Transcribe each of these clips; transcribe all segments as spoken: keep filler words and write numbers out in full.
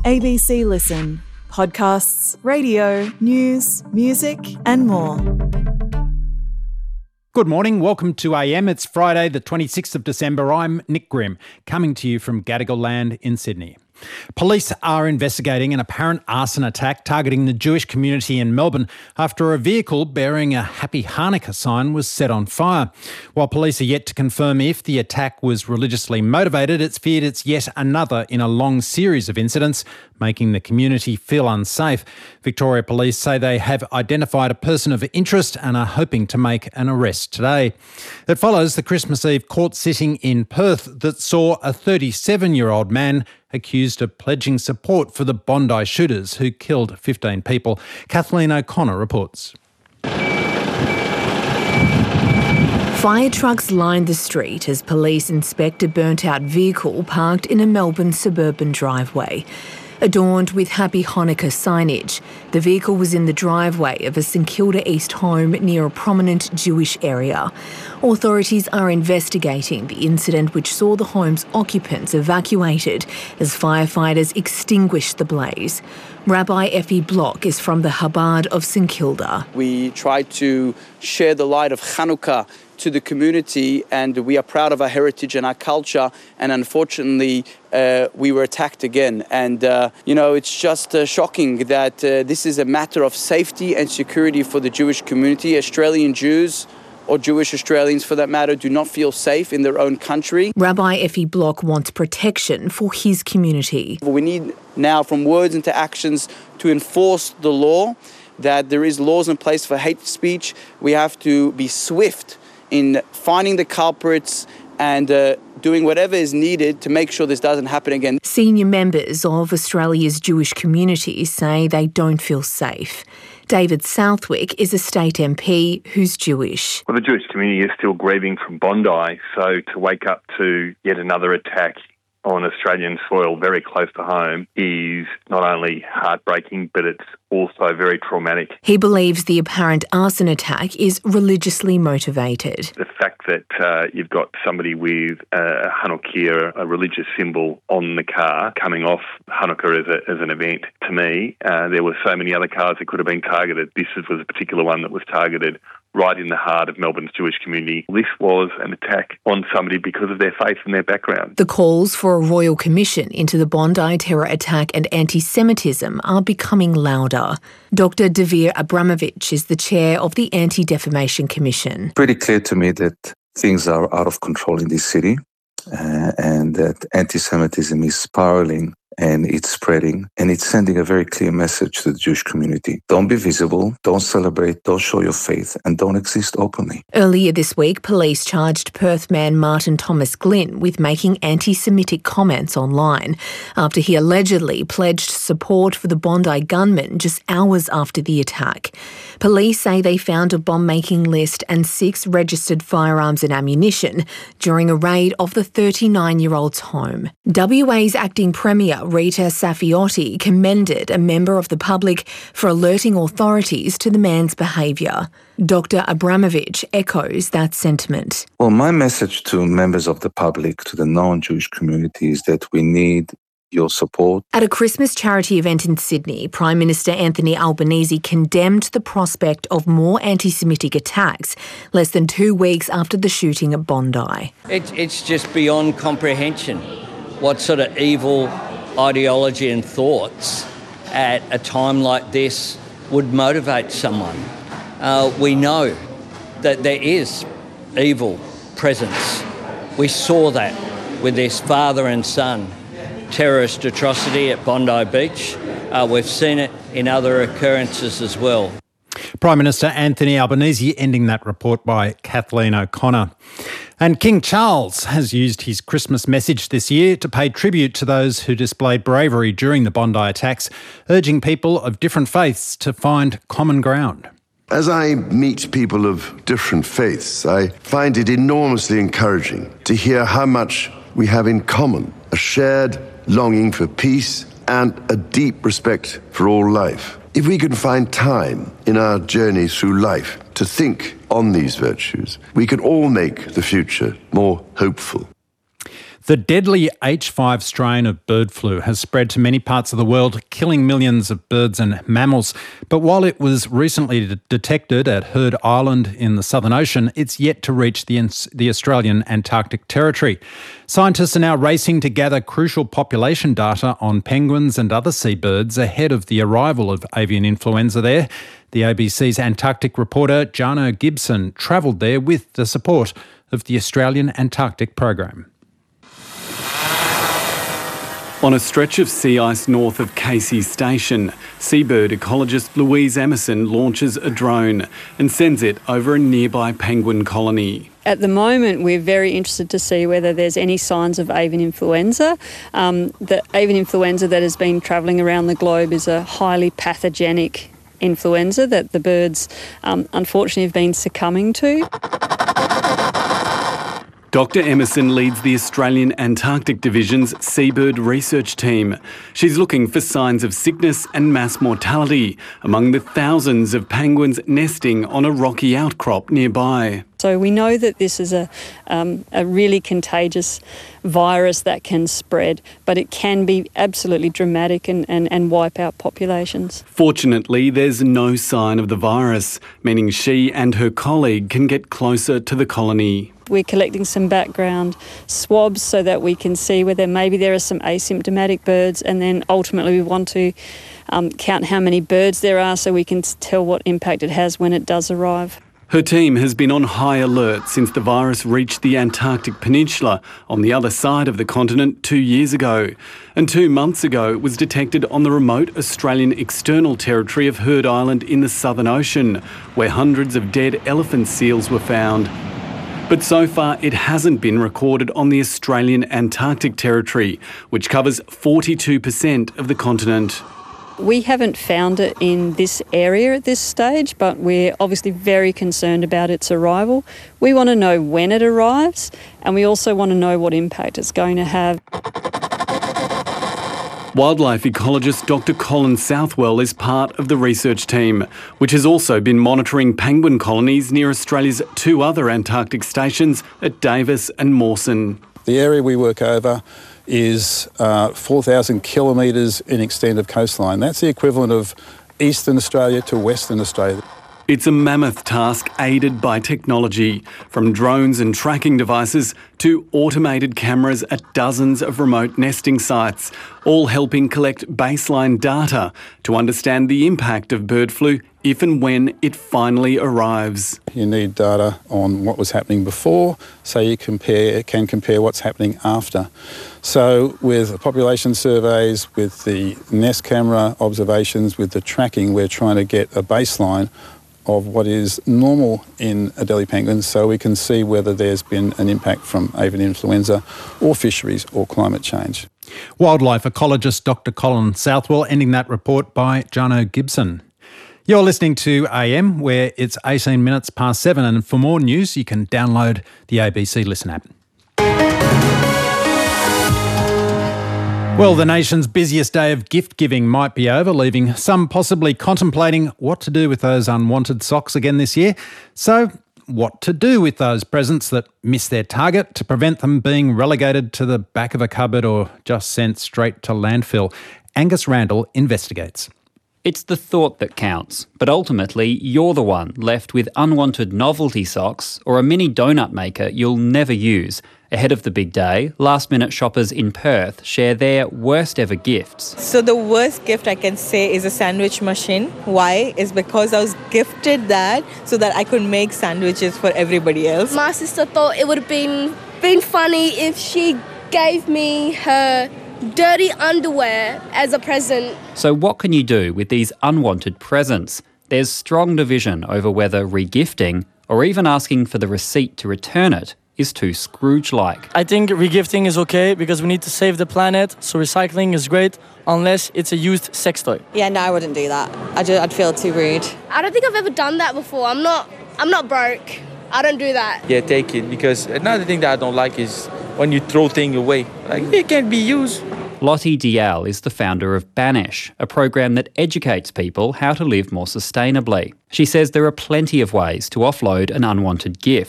A B C Listen. Podcasts, radio, news, music and more. Good morning, welcome to A M. It's Friday the twenty-sixth of December. I'm Nick Grimm, coming to you from Gadigal Land in Sydney. Police are investigating an apparent arson attack targeting the Jewish community in Melbourne after a vehicle bearing a Happy Hanukkah sign was set on fire. While police are yet to confirm if the attack was religiously motivated, it's feared it's yet another in a long series of incidents, making the community feel unsafe. Victoria Police say they have identified a person of interest and are hoping to make an arrest today. It follows the Christmas Eve court sitting in Perth that saw a thirty-seven-year-old man accused of pledging support for the Bondi shooters who killed fifteen people. Kathleen O'Connor reports. Fire trucks lined the street as police inspect a burnt-out vehicle parked in a Melbourne suburban driveway. Adorned with Happy Hanukkah signage, the vehicle was in the driveway of a St Kilda East home near a prominent Jewish area. Authorities are investigating the incident which saw the home's occupants evacuated as firefighters extinguished the blaze. Rabbi Effie Block is from the Chabad of St Kilda. We try to share the light of Hanukkah to the community, and we are proud of our heritage and our culture, and unfortunately uh, we were attacked again. And uh, you know, it's just uh, shocking that uh, this is a matter of safety and security for the Jewish community. Australian Jews, or Jewish Australians for that matter, do not feel safe in their own country. Rabbi Effie Block wants protection for his community. We need now, from words into actions, to enforce the law, that there is laws in place for hate speech. We have to be swift in finding the culprits and uh, doing whatever is needed to make sure this doesn't happen again. Senior members of Australia's Jewish community say they don't feel safe. David Southwick is a state M P who's Jewish. Well, the Jewish community is still grieving from Bondi, so to wake up to yet another attack on Australian soil very close to home is not only heartbreaking, but it's also very traumatic. He believes the apparent arson attack is religiously motivated. The fact that uh, you've got somebody with a Hanukkah, a religious symbol, on the car coming off Hanukkah as, a, as an event, to me, uh, there were so many other cars that could have been targeted. This was a particular one that was targeted right in the heart of Melbourne's Jewish community. This was an attack on somebody because of their faith and their background. The calls for a royal commission into the Bondi terror attack and anti-Semitism are becoming louder. Doctor Davir Abramovich is the chair of the Anti-Defamation Commission. Pretty clear to me that things are out of control in this city uh, and that anti-Semitism is spiraling and it's spreading, and it's sending a very clear message to the Jewish community. Don't be visible, don't celebrate, don't show your faith, and don't exist openly. Earlier this week, police charged Perth man Martin Thomas Glynn with making anti-Semitic comments online after he allegedly pledged support for the Bondi gunmen just hours after the attack. Police say they found a bomb-making list and six registered firearms and ammunition during a raid of the thirty-nine-year-old's home. W A's acting Premier Rita Safiotti commended a member of the public for alerting authorities to the man's behaviour. Doctor Abramovich echoes that sentiment. Well, my message to members of the public, to the non-Jewish community, is that we need your support. At a Christmas charity event in Sydney, Prime Minister Anthony Albanese condemned the prospect of more anti-Semitic attacks less than two weeks after the shooting at Bondi. It's, it's just beyond comprehension what sort of evil ideology and thoughts at a time like this would motivate someone. Uh, we know that there is evil presence. We saw that with this father and son terrorist atrocity at Bondi Beach. Uh, we've seen it in other occurrences as well. Prime Minister Anthony Albanese ending that report by Kathleen O'Connor. And King Charles has used his Christmas message this year to pay tribute to those who displayed bravery during the Bondi attacks, urging people of different faiths to find common ground. As I meet people of different faiths, I find it enormously encouraging to hear how much we have in common, a shared longing for peace and a deep respect for all life. If we can find time in our journey through life to think on these virtues, we can all make the future more hopeful. The deadly H five strain of bird flu has spread to many parts of the world, killing millions of birds and mammals. But while it was recently de- detected at Heard Island in the Southern Ocean, it's yet to reach the, the Australian Antarctic Territory. Scientists are now racing to gather crucial population data on penguins and other seabirds ahead of the arrival of avian influenza there. The A B C's Antarctic reporter Jano Gibson travelled there with the support of the Australian Antarctic Program. On a stretch of sea ice north of Casey Station, seabird ecologist Louise Emerson launches a drone and sends it over a nearby penguin colony. At the moment, we're very interested to see whether there's any signs of avian influenza. Um, the avian influenza that has been travelling around the globe is a highly pathogenic influenza that the birds um, unfortunately have been succumbing to. Doctor Emerson leads the Australian Antarctic Division's seabird research team. She's looking for signs of sickness and mass mortality among the thousands of penguins nesting on a rocky outcrop nearby. So we know that this is a, um, a really contagious virus that can spread, but it can be absolutely dramatic and, and, and wipe out populations. Fortunately, there's no sign of the virus, meaning she and her colleague can get closer to the colony. We're collecting some background swabs so that we can see whether maybe there are some asymptomatic birds, and then ultimately we want to um, count how many birds there are so we can tell what impact it has when it does arrive. Her team has been on high alert since the virus reached the Antarctic Peninsula on the other side of the continent two years ago. And two months ago it was detected on the remote Australian external territory of Heard Island in the Southern Ocean, where hundreds of dead elephant seals were found. But so far it hasn't been recorded on the Australian Antarctic Territory, which covers forty-two percent of the continent. We haven't found it in this area at this stage, but we're obviously very concerned about its arrival. We want to know when it arrives, and we also want to know what impact it's going to have. Wildlife ecologist Doctor Colin Southwell is part of the research team, which has also been monitoring penguin colonies near Australia's two other Antarctic stations at Davis and Mawson. The area we work over is uh, four thousand kilometres in extent of coastline. That's the equivalent of Eastern Australia to Western Australia. It's a mammoth task aided by technology, from drones and tracking devices to automated cameras at dozens of remote nesting sites, all helping collect baseline data to understand the impact of bird flu if and when it finally arrives. You need data on what was happening before, so you compare, can compare what's happening after. So with population surveys, with the nest camera observations, with the tracking, we're trying to get a baseline of what is normal in Adelie penguins, so we can see whether there's been an impact from avian influenza or fisheries or climate change. Wildlife ecologist Doctor Colin Southwell ending that report by Jano Gibson. You're listening to A M, where it's eighteen minutes past seven, and for more news you can download the A B C Listen app. Well, the nation's busiest day of gift giving might be over, leaving some possibly contemplating what to do with those unwanted socks again this year. So, what to do with those presents that miss their target to prevent them being relegated to the back of a cupboard or just sent straight to landfill? Angus Randall investigates. It's the thought that counts, but ultimately you're the one left with unwanted novelty socks or a mini donut maker you'll never use. Ahead of the big day, last-minute shoppers in Perth share their worst ever gifts. So the worst gift I can say is a sandwich machine. Why? Is because I was gifted that so that I could make sandwiches for everybody else. My sister thought it would have been, been funny if she gave me her dirty underwear as a present. So what can you do with these unwanted presents? There's strong division over whether regifting or even asking for the receipt to return it is too Scrooge-like. I think regifting is okay because we need to save the planet, so recycling is great unless it's a used sex toy. Yeah, no, I wouldn't do that. I'd, I'd feel too rude. I don't think I've ever done that before. I'm not, I'm not broke. I don't do that. Yeah, take it, because another thing that I don't like is when you throw things away. Like, it can't be used. Lottie Dial is the founder of Banish, a program that educates people how to live more sustainably. She says there are plenty of ways to offload an unwanted gift,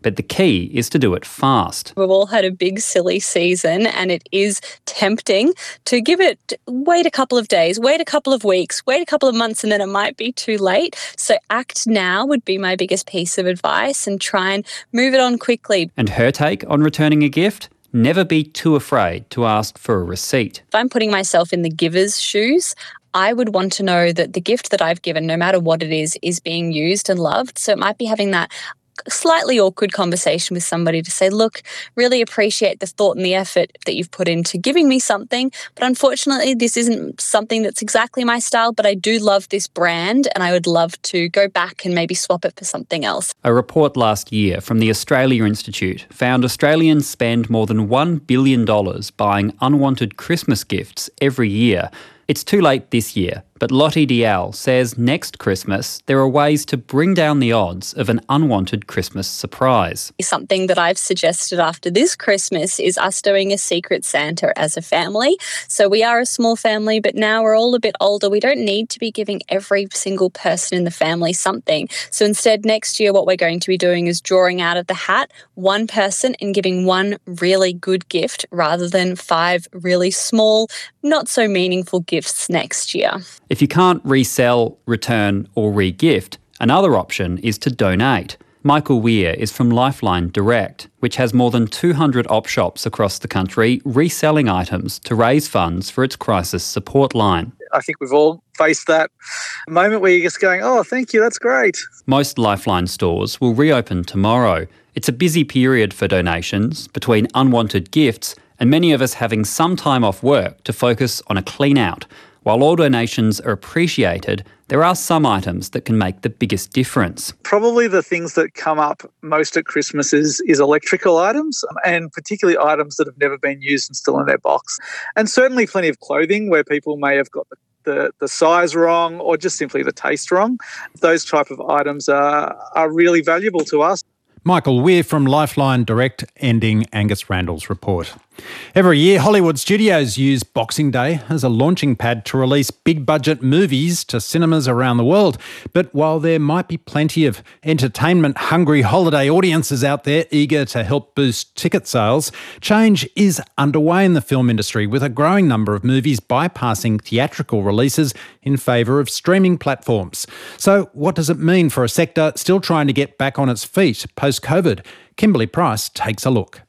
But the key is to do it fast. We've all had a big silly season and it is tempting to give it, wait a couple of days, wait a couple of weeks, wait a couple of months and then it might be too late. So act now would be my biggest piece of advice and try and move it on quickly. And her take on returning a gift? Never be too afraid to ask for a receipt. If I'm putting myself in the giver's shoes, I would want to know that the gift that I've given, no matter what it is, is being used and loved. So it might be having that slightly awkward conversation with somebody to say, look, really appreciate the thought and the effort that you've put into giving me something, but unfortunately this isn't something that's exactly my style, but I do love this brand and I would love to go back and maybe swap it for something else. A report last year from the Australia Institute found Australians spend more than one billion dollars buying unwanted Christmas gifts every year. It's too late this year, but Lottie Dial says next Christmas there are ways to bring down the odds of an unwanted Christmas surprise. Something that I've suggested after this Christmas is us doing a Secret Santa as a family. So we are a small family, but now we're all a bit older. We don't need to be giving every single person in the family something. So instead, next year what we're going to be doing is drawing out of the hat one person and giving one really good gift rather than five really small, not so meaningful gifts next year. If you can't resell, return or re-gift, another option is to donate. Michael Weir is from Lifeline Direct, which has more than two hundred op shops across the country reselling items to raise funds for its crisis support line. I think we've all faced that moment where you're just going, oh, thank you, that's great. Most Lifeline stores will reopen tomorrow. It's a busy period for donations between unwanted gifts and many of us having some time off work to focus on a clean out. While all donations are appreciated, there are some items that can make the biggest difference. Probably the things that come up most at Christmas is, is electrical items, and particularly items that have never been used and still in their box. And certainly plenty of clothing where people may have got the, the, the size wrong or just simply the taste wrong. Those type of items are, are really valuable to us. Michael Weir from Lifeline Direct, ending Angus Randall's report. Every year, Hollywood studios use Boxing Day as a launching pad to release big-budget movies to cinemas around the world. But while there might be plenty of entertainment-hungry holiday audiences out there eager to help boost ticket sales, change is underway in the film industry, with a growing number of movies bypassing theatrical releases in favour of streaming platforms. So what does it mean for a sector still trying to get back on its feet post-COVID? Kimberly Price takes a look.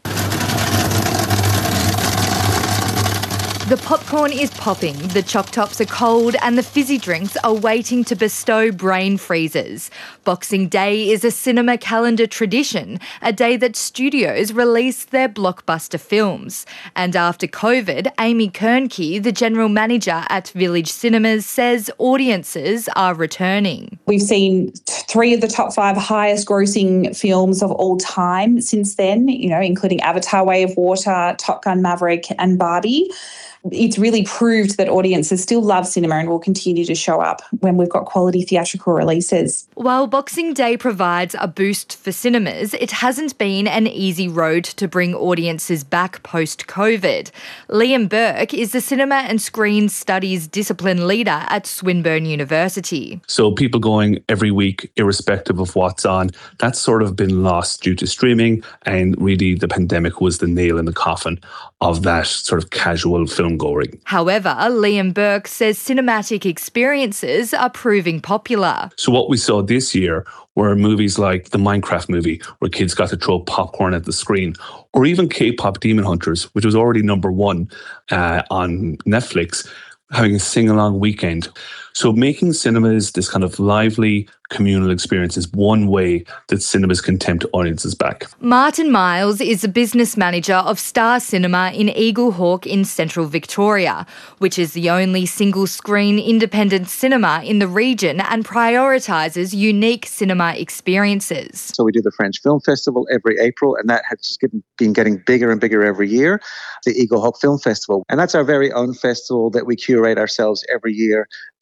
The popcorn is popping, the choc tops are cold and the fizzy drinks are waiting to bestow brain freezers. Boxing Day is a cinema calendar tradition, a day that studios release their blockbuster films. And after COVID, Amy Kernke, the general manager at Village Cinemas, says audiences are returning. We've seen three of the top five highest grossing films of all time since then, you know, including Avatar: Way of Water, Top Gun: Maverick and Barbie. It's really proved that audiences still love cinema and will continue to show up when we've got quality theatrical releases. While Boxing Day provides a boost for cinemas, it hasn't been an easy road to bring audiences back post-COVID. Liam Burke is the Cinema and Screen Studies discipline leader at Swinburne University. So people going every week, irrespective of what's on, that's sort of been lost due to streaming, and really the pandemic was the nail in the coffin of that sort of casual film going. However, Liam Burke says cinematic experiences are proving popular. So what we saw this year were movies like the Minecraft movie, where kids got to throw popcorn at the screen, or even K-pop Demon Hunters, which was already number one uh, on Netflix, having a sing-along weekend. So making cinemas this kind of lively communal experience is one way that cinemas can tempt audiences back. Martin Miles is the business manager of Star Cinema in Eaglehawk in central Victoria, which is the only single-screen independent cinema in the region and prioritises unique cinema experiences. So we do the French Film Festival every April, and that has just been getting bigger and bigger every year, the Eaglehawk Film Festival. And that's our very own festival that we curate ourselves every year.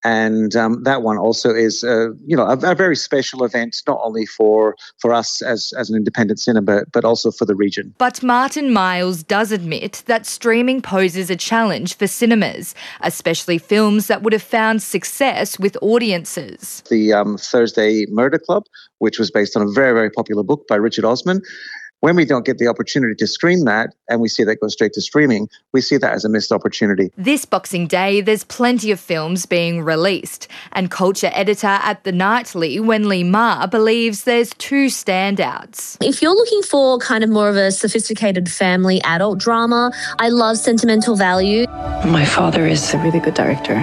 And um, that one also is, uh, you know, a, a very special event, not only for for us as, as an independent cinema, but also for the region. But Martin Miles does admit that streaming poses a challenge for cinemas, especially films that would have found success with audiences. The um, Thursday Murder Club, which was based on a very, very popular book by Richard Osman. When we don't get the opportunity to screen that and we see that go straight to streaming, we see that as a missed opportunity. This Boxing Day, there's plenty of films being released, and culture editor at The Nightly, Wenli Ma, believes there's two standouts. If you're looking for kind of more of a sophisticated family adult drama, I love Sentimental Value. My father is a really good director,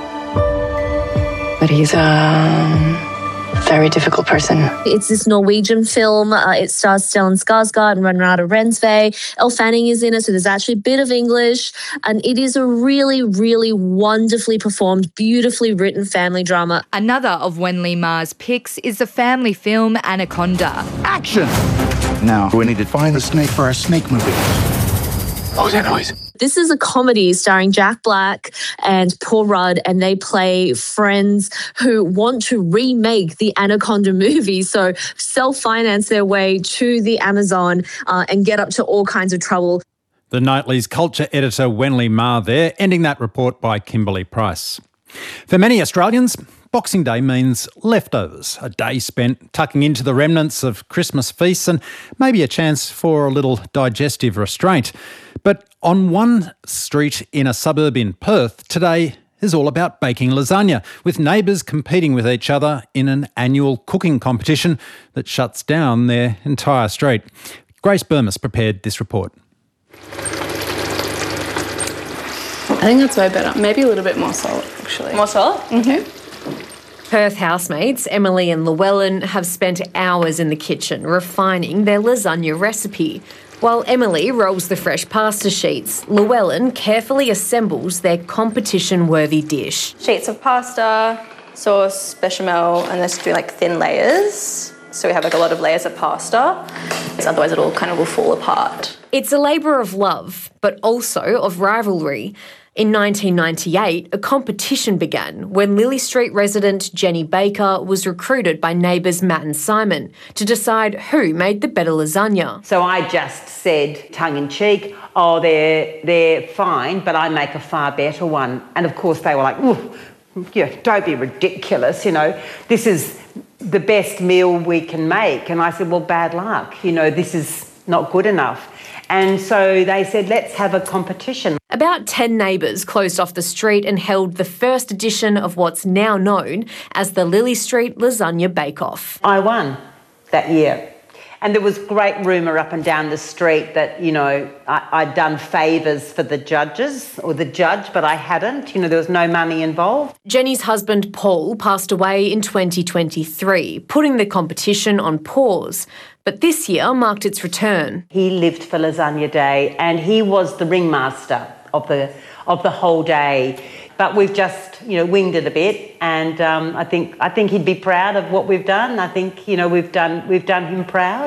but he's a very difficult person. It's this Norwegian film. Uh, it stars Stellan Skarsgård and Renate Reinsve. Elle Fanning is in it, so there's actually a bit of English. And it is a really, really wonderfully performed, beautifully written family drama. Another of Wenli Ma's picks is the family film Anaconda. Action! Now we need to find the snake for our snake movie. What was that noise? This is a comedy starring Jack Black and Paul Rudd, and they play friends who want to remake the Anaconda movie, so self-finance their way to the Amazon uh, and get up to all kinds of trouble. The Nightly's culture editor Wenli Ma there, ending that report by Kimberly Price. For many Australians, Boxing Day means leftovers, a day spent tucking into the remnants of Christmas feasts and maybe a chance for a little digestive restraint. But on one street in a suburb in Perth, today is all about baking lasagna, with neighbours competing with each other in an annual cooking competition that shuts down their entire street. Grace Burmess prepared this report. I think that's way better. Maybe a little bit more salt, actually. More salt? Mm-hmm. Perth housemates Emily and Llewellyn have spent hours in the kitchen refining their lasagna recipe. While Emily rolls the fresh pasta sheets, Llewellyn carefully assembles their competition-worthy dish. Sheets of pasta, sauce, bechamel, and let's do like thin layers. So we have like a lot of layers of pasta, otherwise it all kind of will fall apart. It's a labour of love, but also of rivalry. In nineteen ninety-eight, a competition began when Lilly Street resident Jenny Baker was recruited by neighbours Matt and Simon to decide who made the better lasagna. So I just said, tongue-in-cheek, oh, they're, they're fine, but I make a far better one. And of course they were like, ooh, yeah, don't be ridiculous, you know, this is the best meal we can make. And I said, well, bad luck, you know, this is not good enough. And so they said, let's have a competition. About ten neighbours closed off the street and held the first edition of what's now known as the Lilly Street Lasagna Bake-Off. I won that year. And there was great rumour up and down the street that, you know, I, I'd done favours for the judges or the judge, but I hadn't. You know, there was no money involved. Jenny's husband, Paul, passed away in twenty twenty-three, putting the competition on pause. But this year marked its return. He lived for Lasagna Day and he was the ringmaster of the of the whole day. But we've just, you know, winged it a bit, and um, I think I think he'd be proud of what we've done. I think, you know, we've done we've done him proud.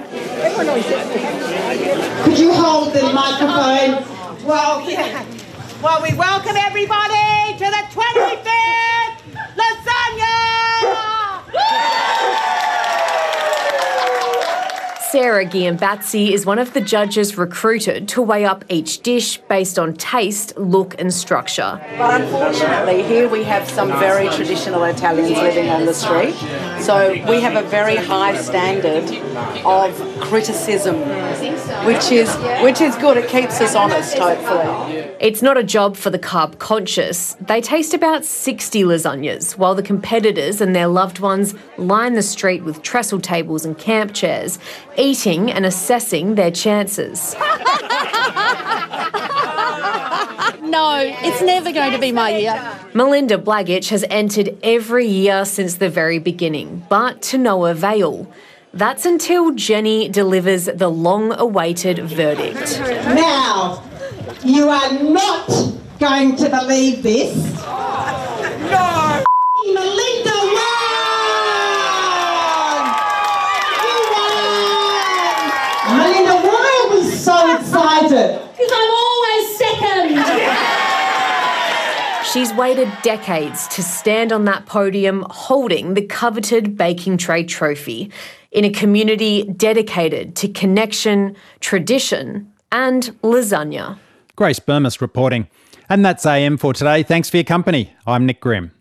Could you hold the microphone? Well, yeah. Well, we welcome everybody to the twenty-fifth Lasagna! Sarah Giambatsy is one of the judges recruited to weigh up each dish based on taste, look and structure. But unfortunately, here we have some very traditional Italians living on the street. So we have a very high standard of criticism, which is, which is good. It keeps us honest, hopefully. It's not a job for the carb conscious. They taste about sixty lasagnas, while the competitors and their loved ones line the street with trestle tables and camp chairs, eating and assessing their chances. No, it's never going to be my year. Melinda Blaggich has entered every year since the very beginning, but to no avail. That's until Jenny delivers the long-awaited verdict. Now, you are not going to believe this. No! Melinda won! You won! Melinda, why are we so excited? Because I'm always second! She's waited decades to stand on that podium holding the coveted baking tray trophy in a community dedicated to connection, tradition and lasagna. Grace Burmis reporting. And that's A M for today. Thanks for your company. I'm Nick Grimm.